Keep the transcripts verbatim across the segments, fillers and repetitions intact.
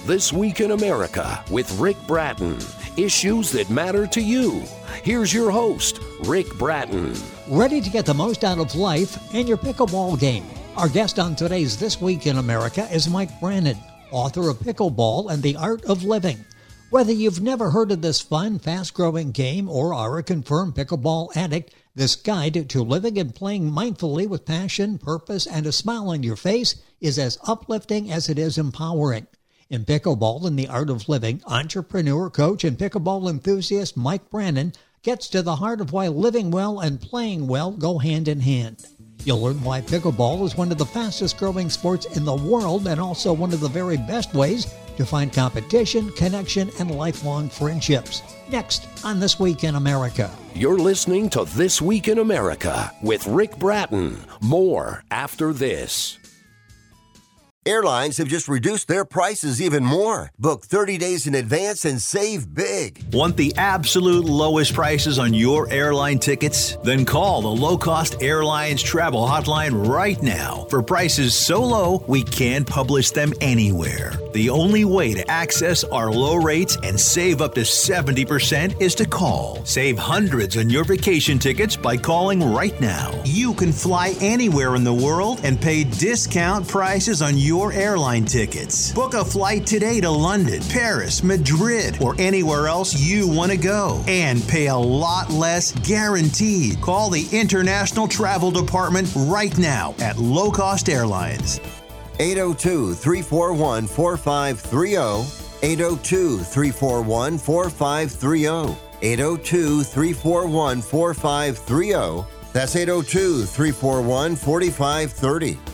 This Week in America with Rick Bratton. Issues that matter to you. Here's your host, Rick Bratton. Ready to get the most out of life in your pickleball game? Our guest on today's This Week in America is Mike Brannon, author of Pickleball and the Art of Living. Whether you've never heard of this fun, fast-growing game or are a confirmed pickleball addict, this guide to living and playing mindfully with passion, purpose, and a smile on your face is as uplifting as it is empowering. In Pickleball and the Art of Living, entrepreneur, coach, and pickleball enthusiast Mike Brannon gets to the heart of why living well and playing well go hand in hand. You'll learn why pickleball is one of the fastest-growing sports in the world and also one of the very best ways to find competition, connection, and lifelong friendships. Next on This Week in America. You're listening to This Week in America with Rick Bratton. More after this. Airlines have just reduced their prices even more. Book thirty days in advance and save big. Want the absolute lowest prices on your airline tickets? Then call the Low Cost Airlines Travel Hotline right now for prices so low we can't publish them anywhere. The only way to access our low rates and save up to seventy percent is to call. Save hundreds on your vacation tickets by calling right now. You can fly anywhere in the world and pay discount prices on your Your airline tickets. Book a flight today to London, Paris, Madrid, or anywhere else you want to go and pay a lot less guaranteed. Call the International Travel Department right now at Low Cost Airlines. eight oh two, three four one, four five three oh, eight oh two, three four one, four five three oh, eight oh two, three four one, four five three oh. That's eight oh two, three four one, four five three oh.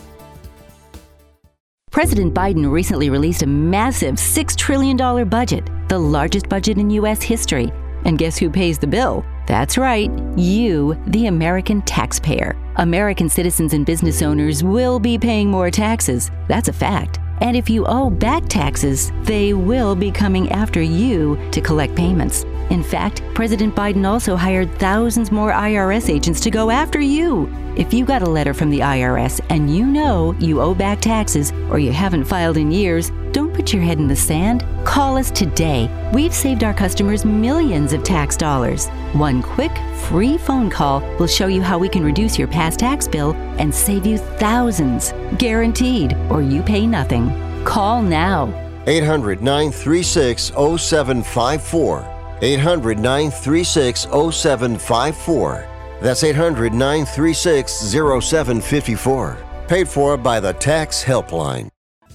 President Biden recently released a massive six trillion dollars budget, the largest budget in U S history. And guess who pays the bill? That's right, you, the American taxpayer. American citizens and business owners will be paying more taxes. That's a fact. And if you owe back taxes, they will be coming after you to collect payments. In fact, President Biden also hired thousands more I R S agents to go after you. If you got a letter from the I R S and you know you owe back taxes or you haven't filed in years, don't put your head in the sand. Call us today. We've saved our customers millions of tax dollars. One quick, free phone call will show you how we can reduce your past tax bill and save you thousands. Guaranteed, or you pay nothing. Call now. eight hundred, nine three six, oh seven five four. eight hundred, nine three six, oh seven five four. That's eight hundred, nine three six, oh seven five four. Paid for by the Tax Helpline.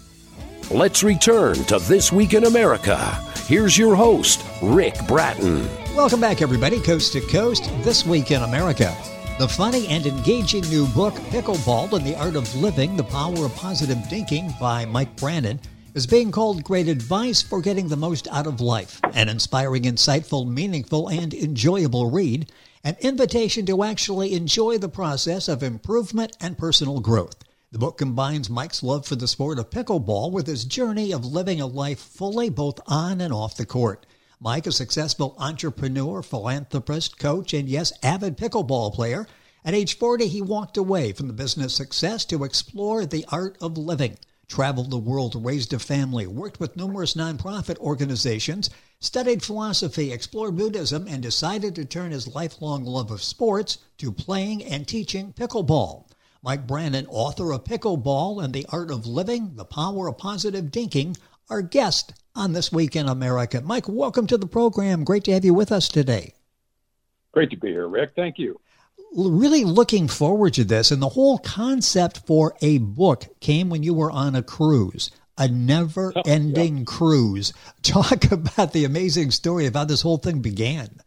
Let's return to This Week in America. Here's your host, Rick Bratton. Welcome back, everybody, coast to coast, This Week in America. The funny and engaging new book, Pickleball and the Art of Living, The Power of Positive Thinking by Mike Brannon, is being called great advice for getting the most out of life. An inspiring, insightful, meaningful, and enjoyable read. An invitation to actually enjoy the process of improvement and personal growth. The book combines Mike's love for the sport of pickleball with his journey of living a life fully both on and off the court. Mike, a successful entrepreneur, philanthropist, coach, and yes, avid pickleball player. At age forty, he walked away from the business success to explore the art of living. Traveled the world, raised a family, worked with numerous nonprofit organizations, studied philosophy, explored Buddhism, and decided to turn his lifelong love of sports to playing and teaching pickleball. Mike Brannon, author of Pickleball and the Art of Living, The Power of Positive Thinking, our guest on This Week in America. Mike, welcome to the program. Great to have you with us today. Great to be here, Rick. Thank you. Really looking forward to this, and the whole concept for a book came when you were on a cruise, a never-ending oh, yeah. cruise. Talk about the amazing story of how this whole thing began.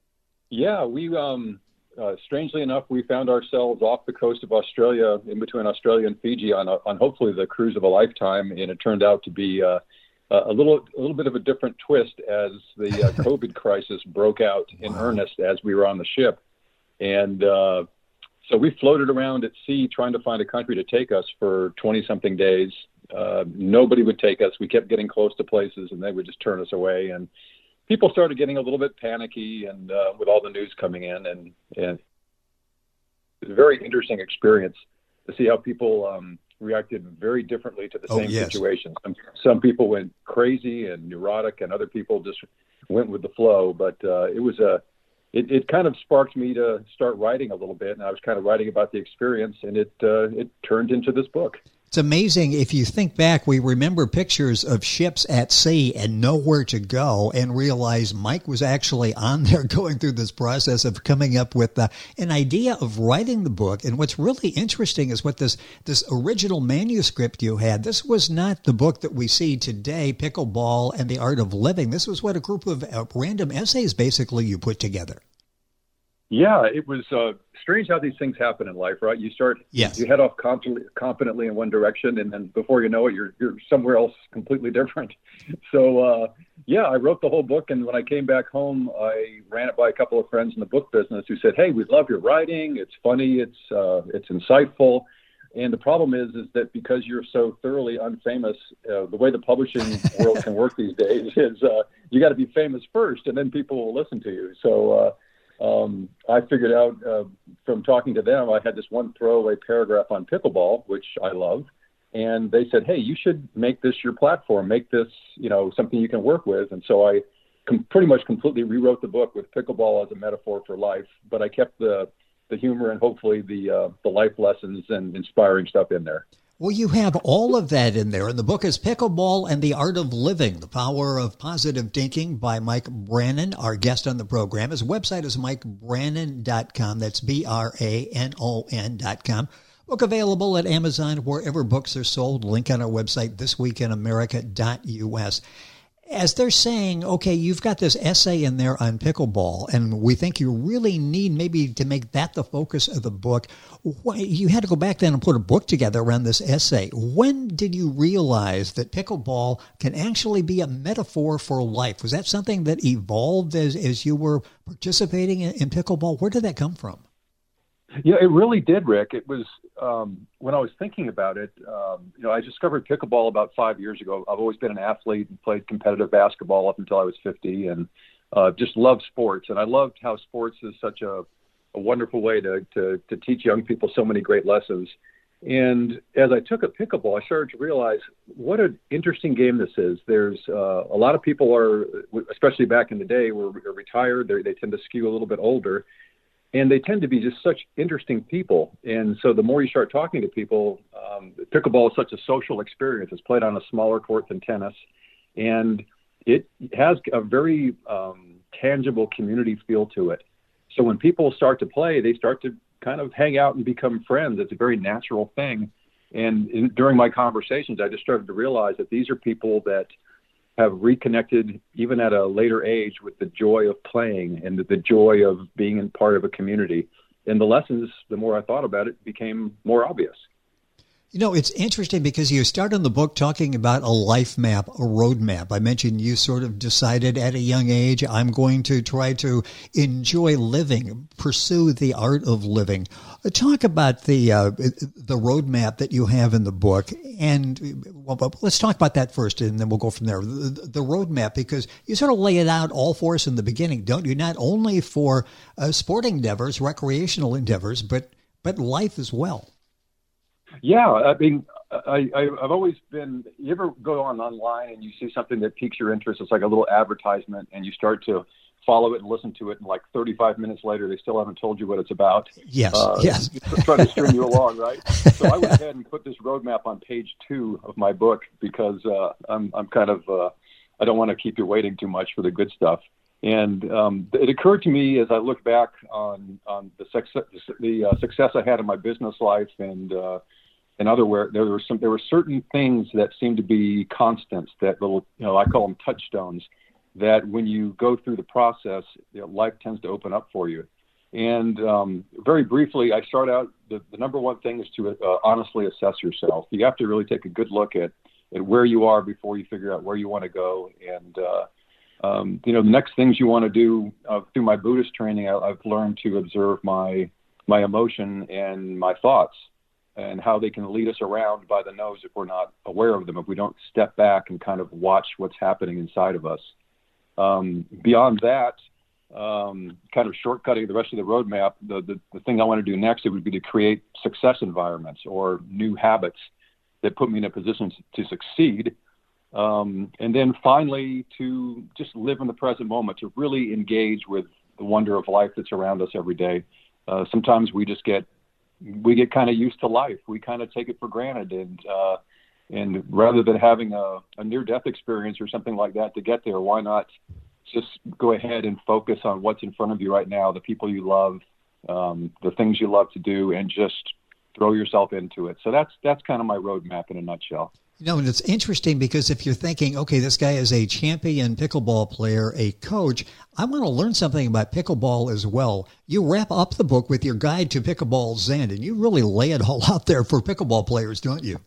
Yeah, we, um, uh, strangely enough, we found ourselves off the coast of Australia, in between Australia and Fiji, on, a, on hopefully the cruise of a lifetime, and it turned out to be uh, a little, a little bit of a different twist as the uh, COVID crisis broke out in wow. earnest as we were on the ship. And uh, so we floated around at sea trying to find a country to take us for twenty-something days. Uh, nobody would take us. We kept getting close to places, and they would just turn us away. And people started getting a little bit panicky and uh, with all the news coming in. And, and it was a very interesting experience to see how people um, reacted very differently to the oh, same yes. situation. Some, some people went crazy and neurotic, and other people just went with the flow. But uh, it was a, it, it kind of sparked me to start writing a little bit, and I was kind of writing about the experience, and it uh, it turned into this book. It's amazing. If you think back, we remember pictures of ships at sea and nowhere to go, and realize Mike was actually on there going through this process of coming up with uh, an idea of writing the book. And what's really interesting is what this, this original manuscript you had, this was not the book that we see today, Pickleball and the Art of Living. This was what a group of uh, random essays basically you put together. Yeah, it was uh, strange how these things happen in life, right? You start, yes. you head off confidently, confidently in one direction, and then before you know it, you're you're somewhere else completely different. So, uh, yeah, I wrote the whole book, and when I came back home, I ran it by a couple of friends in the book business who said, "Hey, we love your writing. It's funny. It's uh, it's insightful." And the problem is, is that because you're so thoroughly unfamous, uh, the way the publishing world can work these days is uh, you got to be famous first, and then people will listen to you. So. Uh, Um, I figured out uh, from talking to them, I had this one throwaway paragraph on pickleball, which I love. And they said, hey, you should make this your platform, make this, you know, something you can work with. And so I com- pretty much completely rewrote the book with pickleball as a metaphor for life. But I kept the, the humor and hopefully the, uh, the life lessons and inspiring stuff in there. Well, you have all of that in there. And the book is Pickleball and the Art of Living, The Power of Positive Thinking by Mike Brannon, our guest on the program. His website is mike brannon dot com. That's B R A N O N dot com. Book available at Amazon, wherever books are sold. Link on our website, this week in america dot U S. As they're saying, okay, you've got this essay in there on pickleball, and we think you really need maybe to make that the focus of the book. You had to go back then and put a book together around this essay. When did you realize that pickleball can actually be a metaphor for life? Was that something that evolved as, as you were participating in, in pickleball? Where did that come from? Yeah, it really did, Rick. It was um, when I was thinking about it, um, you know, I discovered pickleball about five years ago. I've always been an athlete and played competitive basketball up until I was fifty, and uh, just loved sports. And I loved how sports is such a, a wonderful way to, to, to teach young people so many great lessons. And as I took up pickleball, I started to realize what an interesting game this is. There's uh, a lot of people are, especially back in the day, were retired. They're, they tend to skew a little bit older. And they tend to be just such interesting people. And so the more you start talking to people, um, pickleball is such a social experience. It's played on a smaller court than tennis. And it has a very um, tangible community feel to it. So when people start to play, they start to kind of hang out and become friends. It's a very natural thing. And in, during my conversations, I just started to realize that these are people that have reconnected even at a later age with the joy of playing and the, the joy of being in part of a community. And the lessons, the more I thought about it, became more obvious. You know, it's interesting because you start in the book talking about a life map, a road map. I mentioned you sort of decided at a young age, I'm going to try to enjoy living, pursue the art of living. Talk about the uh, the road map that you have in the book. And well, let's talk about that first, and then we'll go from there. The, the road map, because you sort of lay it out all for us in the beginning, don't you? Not only for uh, sporting endeavors, recreational endeavors, but but life as well. Yeah, I mean, I, I, I've always been, you ever go on online and you see something that piques your interest? It's like a little advertisement, and you start to follow it and listen to it, and like thirty-five minutes later, they still haven't told you what it's about. Yes, uh, yes. Trying to string you along, right? So I went ahead and put this roadmap on page two of my book because uh, I'm, I'm kind of, uh, I don't want to keep you waiting too much for the good stuff. And um, it occurred to me as I look back on, on the success, the uh, success I had in my business life and uh, and other where there were some there were certain things that seemed to be constants, that little, you know, I call them touchstones, that when you go through the process, you know, life tends to open up for you. And um, very briefly, I start out, the, the number one thing is to uh, honestly assess yourself. You have to really take a good look at, at where you are before you figure out where you want to go. And uh, Um, you know, the next things you want to do uh, through my Buddhist training, I, I've learned to observe my my emotion and my thoughts and how they can lead us around by the nose if we're not aware of them, if we don't step back and kind of watch what's happening inside of us. Um, beyond that, um, kind of shortcutting the rest of the roadmap, the, the, the thing I want to do next, it would be to create success environments or new habits that put me in a position to, to succeed. Um, and then finally, to just live in the present moment, to really engage with the wonder of life that's around us every day. Uh, sometimes we just get we get kind of used to life. We kind of take it for granted, and uh, and rather than having a, a near-death experience or something like that to get there, why not just go ahead and focus on what's in front of you right now, the people you love, um, the things you love to do, and just throw yourself into it. So that's that's kind of my roadmap in a nutshell. You know, and it's interesting because if you're thinking, okay, this guy is a champion pickleball player, a coach, I want to learn something about pickleball as well. You wrap up the book with your guide to pickleball zen, and you really lay it all out there for pickleball players, don't you?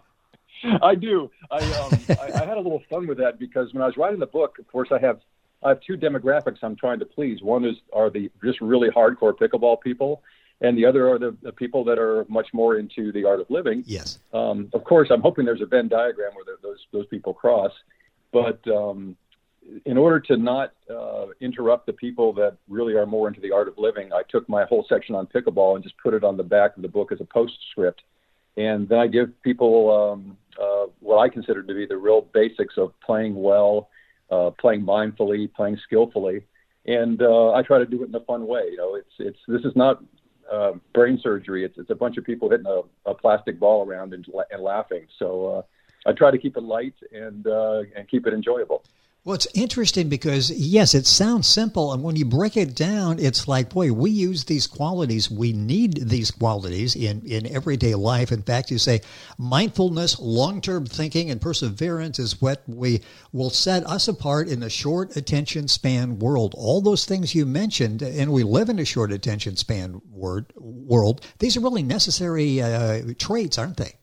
I do. I, um, I I had a little fun with that because when I was writing the book, of course, I have I have two demographics I'm trying to please. One is are the just really hardcore pickleball people, and the other are the, the people that are much more into the art of living. Yes. Um, of course, I'm hoping there's a Venn diagram where the, those those people cross. But um, in order to not uh, interrupt the people that really are more into the art of living, I took my whole section on pickleball and just put it on the back of the book as a postscript. And then I give people um, uh, what I consider to be the real basics of playing well, uh, playing mindfully, playing skillfully. And uh, I try to do it in a fun way. You know, it's it's this is not Uh, brain surgery. It's, it's a bunch of people hitting a, a plastic ball around and, and laughing. So uh, I try to keep it light and uh, and keep it enjoyable. Well, it's interesting because, yes, it sounds simple. And when you break it down, it's like, boy, we use these qualities. We need these qualities in, in everyday life. In fact, you say mindfulness, long-term thinking, and perseverance is what we will set us apart in a short attention span world. All those things you mentioned, and we live in a short attention span word, world, these are really necessary uh, traits, aren't they?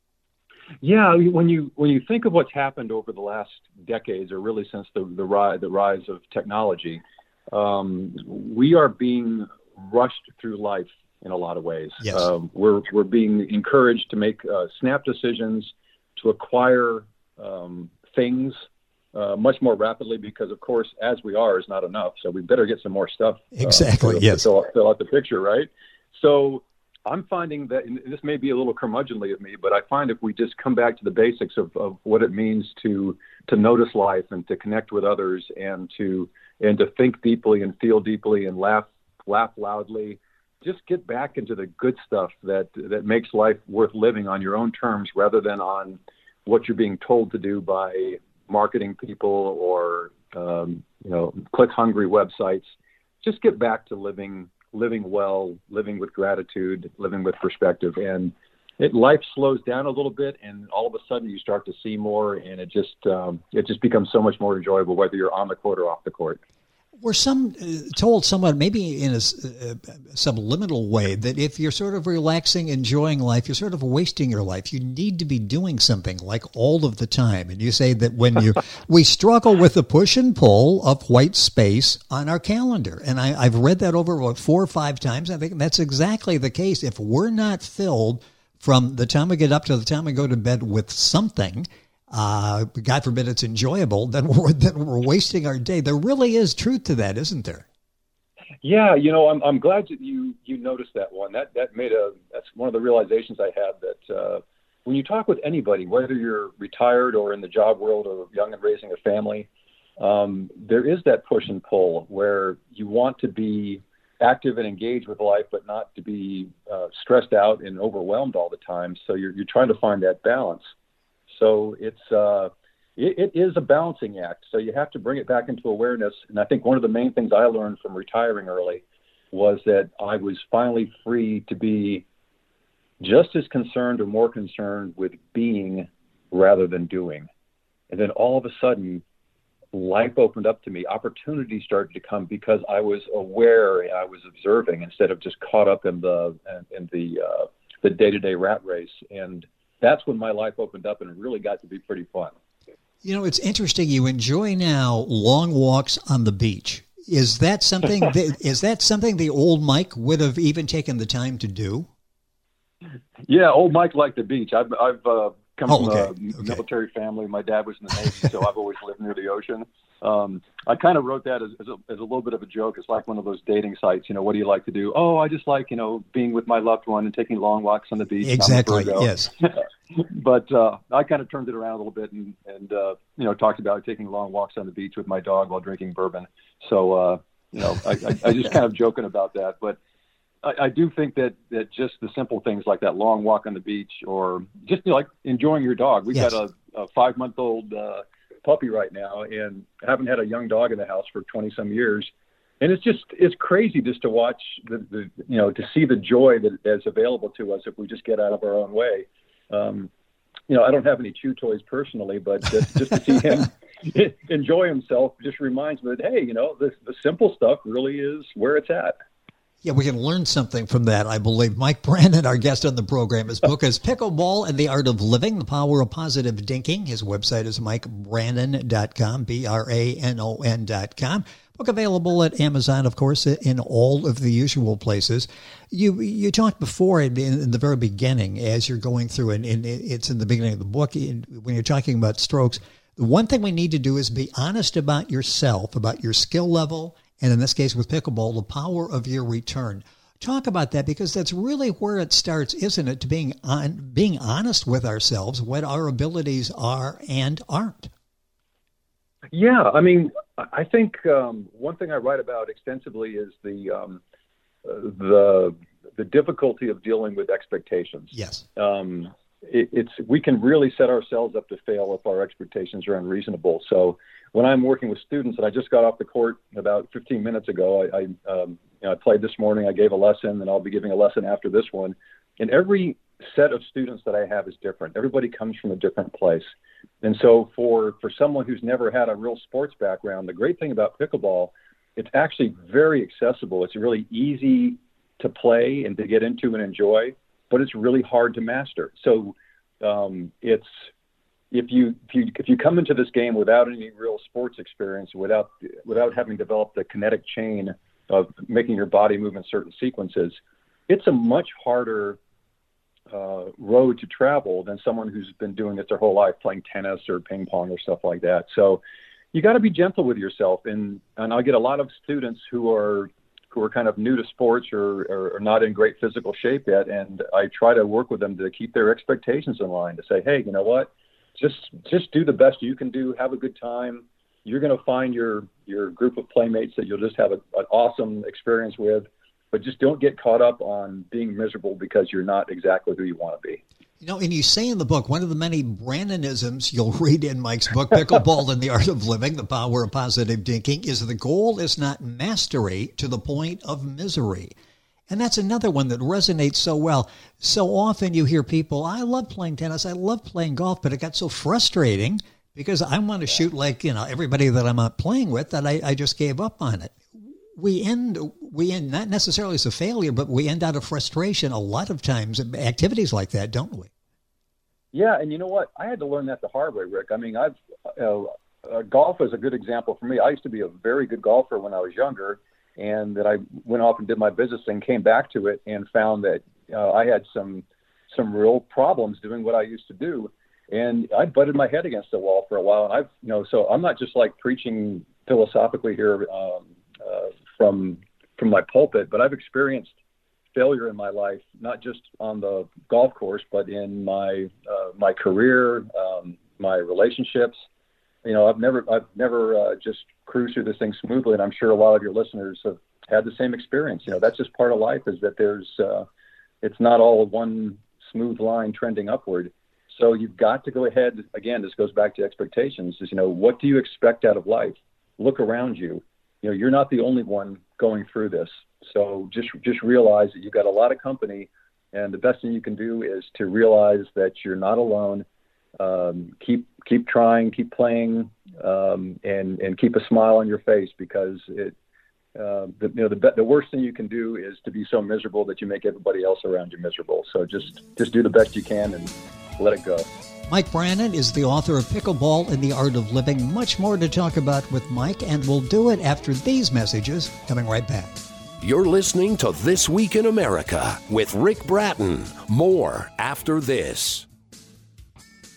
Yeah, when you when you think of what's happened over the last decades, or really since the the rise the rise of technology, um, we are being rushed through life in a lot of ways. Yes. Um, we're we're being encouraged to make uh, snap decisions, to acquire um, things uh, much more rapidly, because of course, as we are is not enough. So we better get some more stuff. Uh, exactly. to, yes. To fill, fill out the picture, right? So I'm finding that, and this may be a little curmudgeonly of me, but I find if we just come back to the basics of, of what it means to to notice life and to connect with others and to and to think deeply and feel deeply and laugh laugh loudly, just get back into the good stuff that that makes life worth living on your own terms rather than on what you're being told to do by marketing people or um, you know click hungry websites. Just get back to living. living well, living with gratitude, living with perspective. And it, life slows down a little bit, and all of a sudden you start to see more, and it just um, it just becomes so much more enjoyable, whether you're on the court or off the court. We're some uh, told somewhat, maybe in a uh, subliminal way, that if you're sort of relaxing, enjoying life, you're sort of wasting your life. You need to be doing something like all of the time. And you say that when you we struggle with the push and pull of white space on our calendar. And I, I've read that over about four or five times. I think that's exactly the case. If we're not filled from the time we get up to the time we go to bed with something, Uh, God forbid it's enjoyable, then we're, then we're wasting our day. There really is truth to that, isn't there? Yeah, you know, I'm I'm glad that you you noticed that one. That that made a that's one of the realizations I had, that uh, when you talk with anybody, whether you're retired or in the job world or young and raising a family, um, there is that push and pull where you want to be active and engaged with life, but not to be uh, stressed out and overwhelmed all the time. So you're you're trying to find that balance. So it's uh, it, it is a balancing act. So you have to bring it back into awareness. And I think one of the main things I learned from retiring early was that I was finally free to be just as concerned or more concerned with being rather than doing. And then all of a sudden, life opened up to me. Opportunities started to come because I was aware and I was observing instead of just caught up in the in the uh, the day-to-day rat race. And that's when my life opened up, and it really got to be pretty fun. You know, it's interesting. You enjoy now long walks on the beach. Is that something? that, is that something the old Mike would have even taken the time to do? Yeah, old Mike liked the beach. I've I've uh, come oh, from okay. a okay. military family. My dad was in the Navy, so I've always lived near the ocean. Um, I kind of wrote that as, as, a, as a little bit of a joke. It's like one of those dating sites. You know, what do you like to do? Oh, I just like, you know, being with my loved one and taking long walks on the beach. Exactly, yes. But uh, I kind of turned it around a little bit and, and uh, you know, talked about taking long walks on the beach with my dog while drinking bourbon. So, uh, you know, I, I, I just kind of joking about that. But I, I do think that, that just the simple things like that long walk on the beach or just, you know, like enjoying your dog. We've yes. got a, a five-month-old uh, puppy right now and haven't had a young dog in the house for twenty some years. And it's just, it's crazy just to watch the, the, you know, to see the joy that is available to us if we just get out of our own way. Um, you know, I don't have any chew toys personally, but just, just to see him enjoy himself just reminds me that, hey, you know, the, the simple stuff really is where it's at. Yeah, we can learn something from that, I believe. Mike Brannon, our guest on the program, his book is Pickleball and the Art of Living, The Power of Positive Dinking. His website is mike brannon dot com, B R A N O N dot com. Book available at Amazon, of course, in all of the usual places. You you talked before in, in the very beginning, as you're going through, and, and it's in the beginning of the book, when you're talking about strokes, the one thing we need to do is be honest about yourself, about your skill level, and in this case with pickleball, the power of your return. Talk about that, because that's really where it starts, isn't it? To being on, being honest with ourselves, what our abilities are and aren't. Yeah, I mean, I think um, one thing I write about extensively is the um, uh, the the difficulty of dealing with expectations. Yes. Um, it, it's we can really set ourselves up to fail if our expectations are unreasonable. So when I'm working with students, and I just got off the court about fifteen minutes ago, I, I, um, you know, I played this morning, I gave a lesson, and I'll be giving a lesson after this one. And every set of students that I have is different. Everybody comes from a different place. And so for, for someone who's never had a real sports background, the great thing about pickleball, it's actually very accessible. It's really easy to play and to get into and enjoy, but it's really hard to master. So um, it's, If you if you if you come into this game without any real sports experience, without without having developed the kinetic chain of making your body move in certain sequences, it's a much harder uh, road to travel than someone who's been doing it their whole life, playing tennis or ping pong or stuff like that. So you got to be gentle with yourself, and and I get a lot of students who are who are kind of new to sports or, or, or not in great physical shape yet, and I try to work with them to keep their expectations in line. To say, hey, you know what? Just just do the best you can do. Have a good time. You're going to find your your group of playmates that you'll just have a, an awesome experience with. But just don't get caught up on being miserable because you're not exactly who you want to be. You know, and you say in the book, one of the many Brannonisms you'll read in Mike's book, Pickleball and the Art of Living, The Power of Positive Dinking, is the goal is not mastery to the point of misery. And that's another one that resonates so well. So often you hear people, I love playing tennis, I love playing golf, but it got so frustrating because I want to shoot like, you know, everybody that I'm not playing with that I, I just gave up on it. We end, we end, not necessarily as a failure, but we end out of frustration a lot of times in activities like that, don't we? Yeah, and you know what? I had to learn that the hard way, Rick. I mean, I've uh, uh, golf is a good example for me. I used to be a very good golfer when I was younger, and then I went off and did my business and came back to it and found that uh, I had some some real problems doing what I used to do, and I butted my head against the wall for a while. And I've, you know, so I'm not just like preaching philosophically here um, uh, from from my pulpit, but I've experienced failure in my life, not just on the golf course, but in my uh, my career, um, my relationships. You know, I've never I've never uh, just cruised through this thing smoothly, and I'm sure a lot of your listeners have had the same experience. You know, that's just part of life, is that there's uh, it's not all one smooth line trending upward. So you've got to go ahead. Again, this goes back to expectations. Is, you know, what do you expect out of life? Look around you. You know, you're not the only one going through this. So just just realize that you've got a lot of company, and the best thing you can do is to realize that you're not alone. Um, keep keep trying, keep playing, um, and and keep a smile on your face, because it uh, the you know the the worst thing you can do is to be so miserable that you make everybody else around you miserable. So just just do the best you can and let it go. Mike Brannon is the author of Pickleball and the Art of Living. Much more to talk about with Mike, and we'll do it after these messages. Coming right back. You're listening to This Week in America with Rick Bratton. More after this.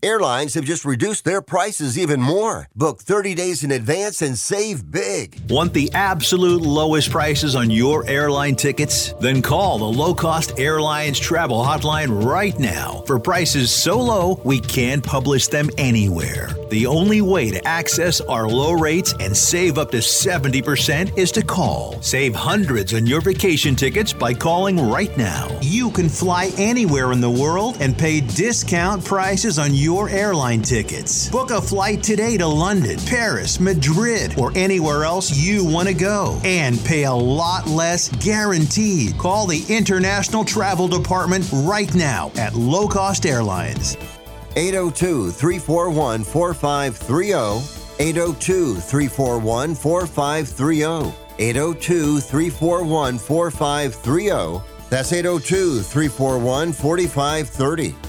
Airlines have just reduced their prices even more. Book thirty days in advance and save big. Want the absolute lowest prices on your airline tickets? Then call the Low Cost Airlines Travel Hotline right now for prices so low we can't publish them anywhere. The only way to access our low rates and save up to seventy percent is to call. Save hundreds on your vacation tickets by calling right now. You can fly anywhere in the world and pay discount prices on your airline tickets. Book a flight today to London, Paris, Madrid, or anywhere else you want to go and pay a lot less guaranteed. Call the International Travel Department right now at Low Cost Airlines. eight oh two, three four one, four five three oh. eight oh two, three four one, four five three oh. eight oh two, three four one, four five three oh. That's eight oh two, three four one, four five three oh.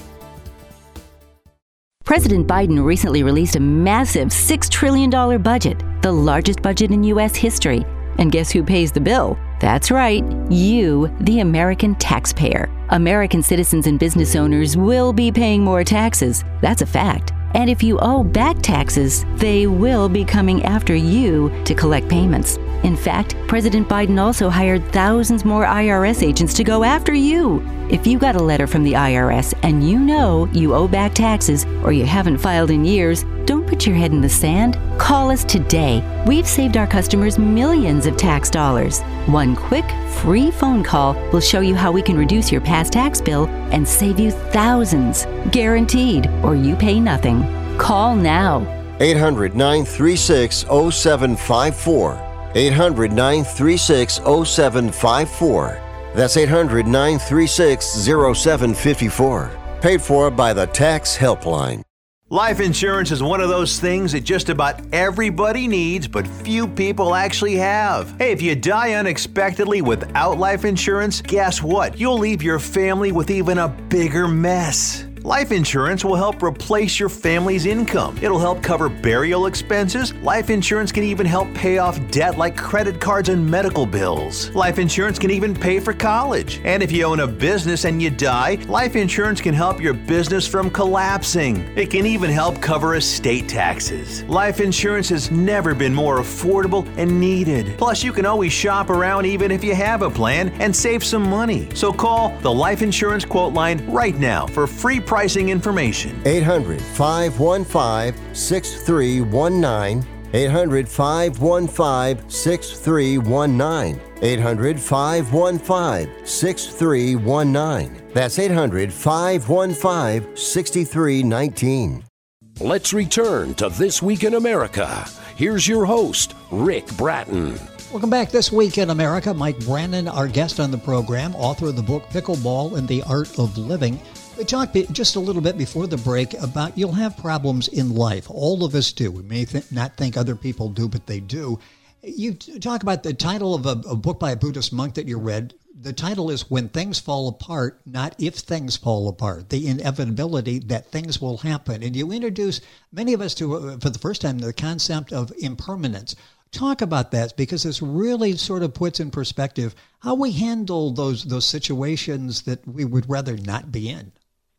President Biden recently released a massive six trillion dollars budget, the largest budget in U S history. And guess who pays the bill? That's right, you, the American taxpayer. American citizens and business owners will be paying more taxes. That's a fact. And if you owe back taxes, they will be coming after you to collect payments. In fact, President Biden also hired thousands more I R S agents to go after you. If you got a letter from the I R S and you know you owe back taxes or you haven't filed in years, don't put your head in the sand. Call us today. We've saved our customers millions of tax dollars. One quick, free phone call will show you how we can reduce your past tax bill and save you thousands. Guaranteed, or you pay nothing. Call now. eight hundred, nine three six, oh seven five four. eight hundred, nine three six, oh seven five four. That's eight hundred, nine three six, oh seven five four. Paid for by the Tax Helpline. Life insurance is one of those things that just about everybody needs, but few people actually have. Hey, if you die unexpectedly without life insurance, guess what? You'll leave your family with even a bigger mess. Life insurance will help replace your family's income. It'll help cover burial expenses. Life insurance can even help pay off debt like credit cards and medical bills. Life insurance can even pay for college. And if you own a business and you die, life insurance can help your business from collapsing. It can even help cover estate taxes. Life insurance has never been more affordable and needed. Plus, you can always shop around even if you have a plan and save some money. So call the Life Insurance Quote Line right now for free pricing information. eight hundred, five one five, six three one nine. eight hundred, five one five, six three one nine. eight hundred, five one five, six three one nine. That's eight hundred, five one five, six three one nine. Let's return to This Week in America. Here's your host, Rick Bratton. Welcome back. This Week in America. Mike Brannon, our guest on the program, author of the book Pickleball and the Art of Living. We talked just a little bit before the break about you'll have problems in life. All of us do. We may th- not think other people do, but they do. You t- talk about the title of a, a book by a Buddhist monk that you read. The title is When Things Fall Apart, Not If Things Fall Apart, the inevitability that things will happen. And you introduce many of us to, uh, for the first time, the concept of impermanence. Talk about that, because this really sort of puts in perspective how we handle those those situations that we would rather not be in.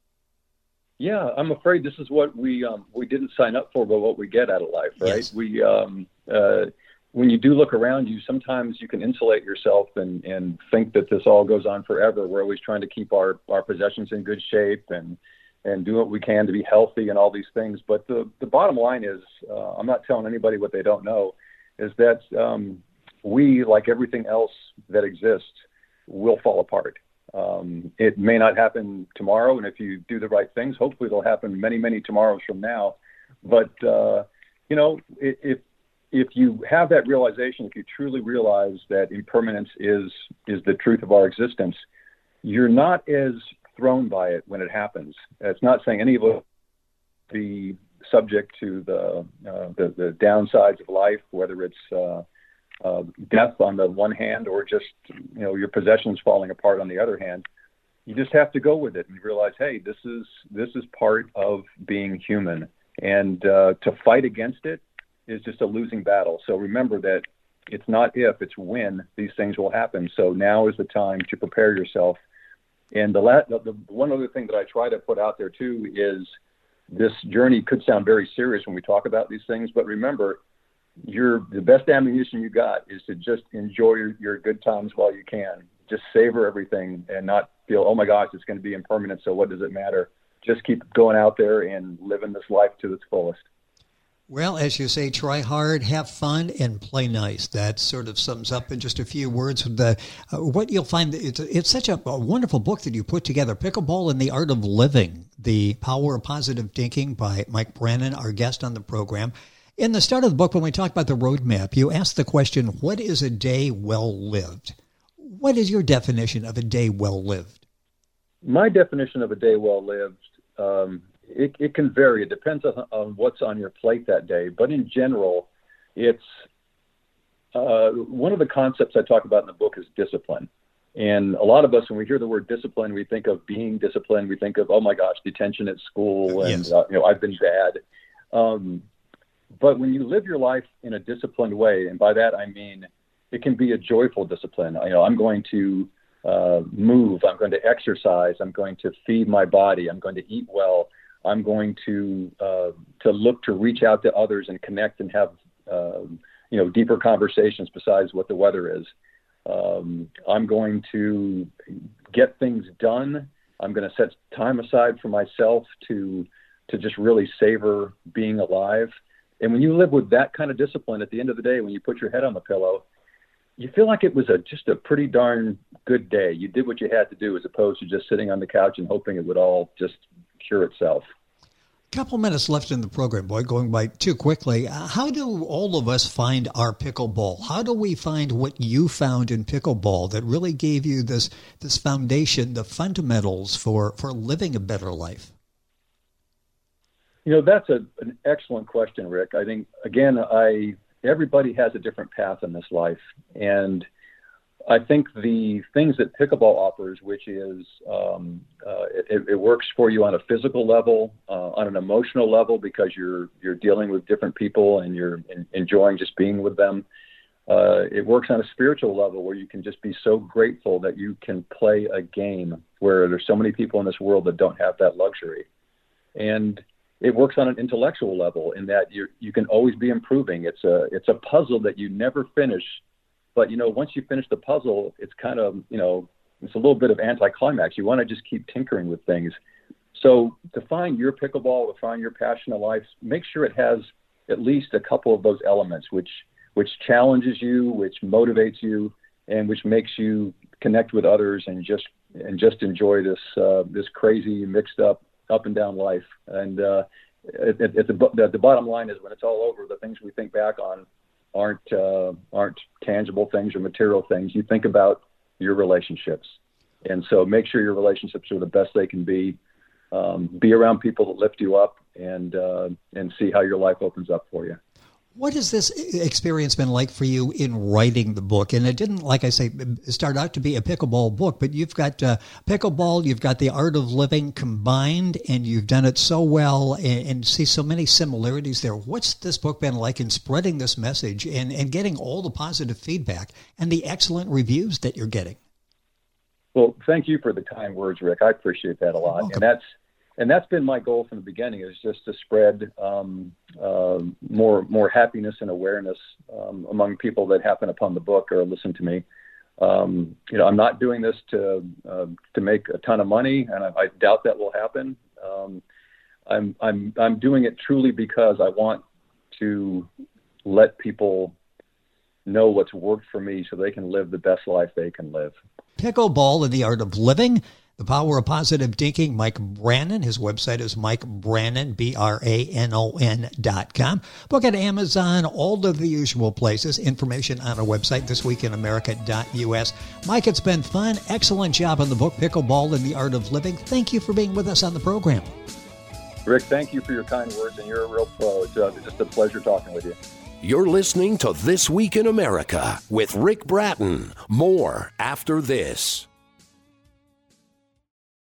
Yeah, I'm afraid this is what we um, we didn't sign up for, but what we get out of life, right? Yes. We um, uh, when you do look around you, sometimes you can insulate yourself and, and think that this all goes on forever. We're always trying to keep our, our possessions in good shape and and do what we can to be healthy and all these things. But the, the bottom line is, uh, I'm not telling anybody what they don't know, is that um, we, like everything else that exists, will fall apart. Um, it may not happen tomorrow, and if you do the right things, hopefully they'll happen many, many tomorrows from now. But, uh, you know, if if you have that realization, if you truly realize that impermanence is is the truth of our existence, you're not as thrown by it when it happens. It's not saying any of us be subject to the, uh, the, the downsides of life, whether it's uh, Uh, death on the one hand, or just, you know, your possessions falling apart on the other hand. You just have to go with it and realize, hey, this is this is part of being human, and uh, to fight against it is just a losing battle. So remember that it's not if, it's when these things will happen. So now is the time to prepare yourself. And the, la- the, the one other thing that I try to put out there too is this journey could sound very serious when we talk about these things, but remember, you're, the best ammunition you got is to just enjoy your, your good times while you can. Just savor everything and not feel, oh my gosh, it's going to be impermanent, so what does it matter? Just keep going out there and living this life to its fullest. Well, as you say, try hard, have fun, and play nice. That sort of sums up in just a few words the uh, what you'll find. It's, it's such a, a wonderful book that you put together, Pickleball and the Art of Living, The Power of Positive Thinking by Mike Brannon, our guest on the program. In the start of the book, when we talk about the roadmap, you asked the question, what is a day well lived? What is your definition of a day well lived? My definition of a day well lived, um, It, it can vary. It depends on, on what's on your plate that day. But in general, it's uh, one of the concepts I talk about in the book is discipline. And a lot of us, when we hear the word discipline, we think of being disciplined. We think of, oh my gosh, detention at school, and yes. uh, you know, I've been bad. Um, but when you live your life in a disciplined way, and by that I mean it can be a joyful discipline. You know, I'm going to uh, move. I'm going to exercise. I'm going to feed my body. I'm going to eat well. I'm going to uh, to look to reach out to others and connect and have uh, you know deeper conversations besides what the weather is. Um, I'm going to get things done. I'm going to set time aside for myself to to just really savor being alive. And when you live with that kind of discipline, at the end of the day, when you put your head on the pillow, you feel like it was a just a pretty darn good day. You did what you had to do, as opposed to just sitting on the couch and hoping it would all just cure itself. Couple minutes left in the program, boy, going by too quickly. How do all of us find our pickleball? How do we find what you found in pickleball that really gave you this this foundation, the fundamentals for, for living a better life? You know, that's a, an excellent question, Rick. I think, again, I everybody has a different path in this life. And I think the things that pickleball offers, which is um, uh, it, it works for you on a physical level, uh, on an emotional level, because you're you're dealing with different people and you're in, enjoying just being with them. Uh, it works on a spiritual level where you can just be so grateful that you can play a game where there's so many people in this world that don't have that luxury. And it works on an intellectual level in that you you can always be improving. It's a it's a puzzle that you never finish. But, you know, once you finish the puzzle, it's kind of, you know, it's a little bit of anticlimax. You want to just keep tinkering with things. So to find your pickleball, to find your passion in life, make sure it has at least a couple of those elements, which which challenges you, which motivates you, and which makes you connect with others and just and just enjoy this uh, this crazy, mixed up, up and down life. And uh, at, at the, the the bottom line is, when it's all over, the things we think back on aren't uh, aren't tangible things or material things. You think about your relationships. And so make sure your relationships are the best they can be. Um, be around people that lift you up, and uh, and see how your life opens up for you. What has this experience been like for you in writing the book? And it didn't, like I say, start out to be a pickleball book, but you've got uh, pickleball, you've got the art of living combined, and you've done it so well and, and see so many similarities there. What's this book been like in spreading this message and, and getting all the positive feedback and the excellent reviews that you're getting? Well, thank you for the kind words, Rick. I appreciate that a lot. And that's And that's been my goal from the beginning, is just to spread um, uh, more more happiness and awareness um, among people that happen upon the book or listen to me. Um, you know, I'm not doing this to uh, to make a ton of money, and I, I doubt that will happen. Um, I'm I'm I'm doing it truly because I want to let people know what's worked for me, so they can live the best life they can live. Pickleball and the Art of Living. The Power of Positive Thinking, Mike Brannon. His website is Mike Brannon, B R A N O N dot com. Book at Amazon, all of the usual places. Information on our website, this week in america dot u s. Mike, it's been fun. Excellent job on the book, Pickleball and the Art of Living. Thank you for being with us on the program. Rick, thank you for your kind words, and you're a real pro. It's uh, just a pleasure talking with you. You're listening to This Week in America with Rick Bratton. More after this.